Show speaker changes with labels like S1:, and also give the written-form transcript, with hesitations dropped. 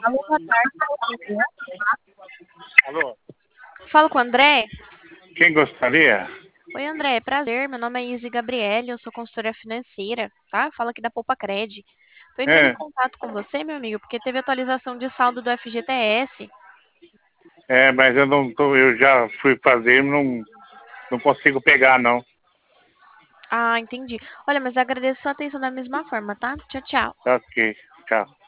S1: Alô, boa tarde.
S2: Alô,
S1: Falo com o André.
S2: quem gostaria?
S1: Oi, André, prazer. Meu nome é Izzy Gabriele, eu sou consultora financeira, tá? Falo aqui da Poupa Cred. Tô entrando em
S2: É,
S1: contato com você, meu amigo, porque teve atualização de saldo do FGTS.
S2: mas eu não tô, eu já fui fazer, não consigo pegar não.
S1: Ah, entendi. Olha, mas agradeço sua atenção da mesma forma, tá? Tchau, tchau.
S2: Ok, tchau.